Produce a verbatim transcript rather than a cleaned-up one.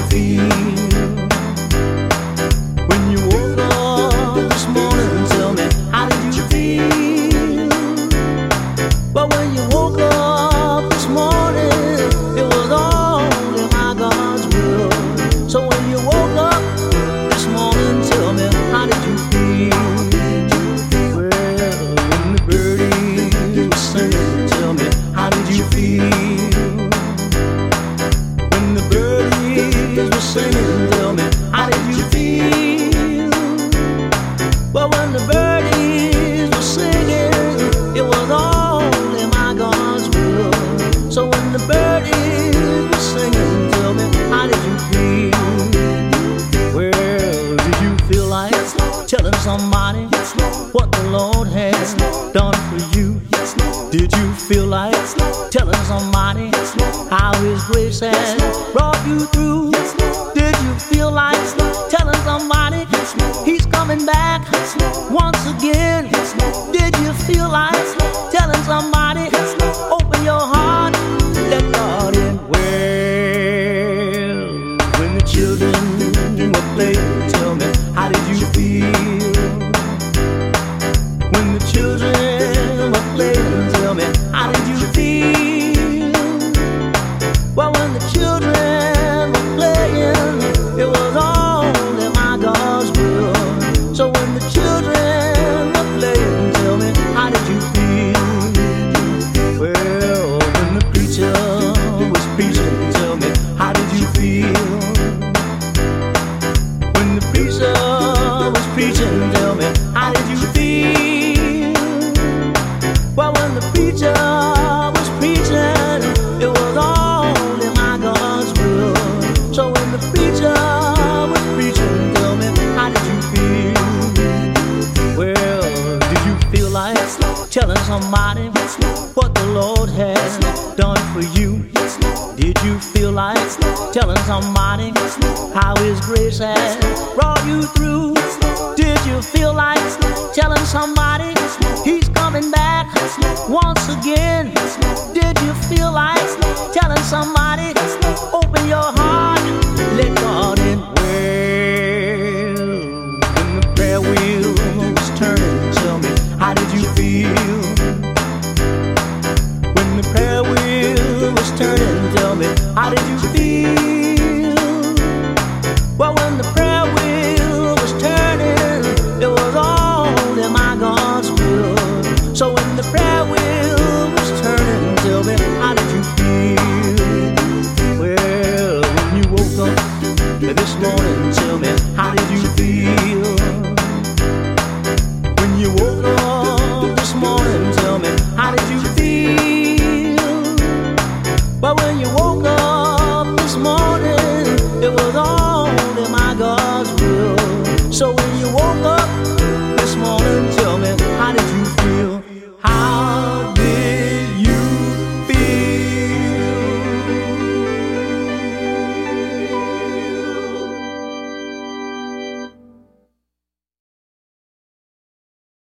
feel when you woke up this morning? Tell me, how did you feel? But when you woke up this morning, it was only my God's will. So when you woke up this morning, tell me, how did you feel? Well, when the birdies were singing, tell me, how did you feel? When the birdies were singing, tell me, how did you feel? Well, when the birdies were singing, it was only my God's will. So when the birdies were singing, tell me, how did you feel? Well, did you feel like telling somebody what the Lord has done for you? Did you feel like telling somebody how His grace has brought you through? Did you feel like telling somebody He's coming back once again? Did you feel like telling somebody open your heart, let God in? Well, when the children were playing, tell me, how did you feel? When the children were playing, tell me, how did you feel? Well, when the children were playing, it was only my God's will. So when the children were playing, tell me, how did you feel? Well, when the preacher was preaching, tell me, how did you feel? When the preacher was preaching, tell me, how did you feel? Well, when the preacher was preaching, it was only my God's will. So when the preacher was preaching, tell me, how did you feel? Well, did you feel like telling somebody what the Lord has done for you? Did you feel like telling somebody how His grace has brought you through? Did you feel like telling somebody He's coming back once again? Did you feel like telling somebody open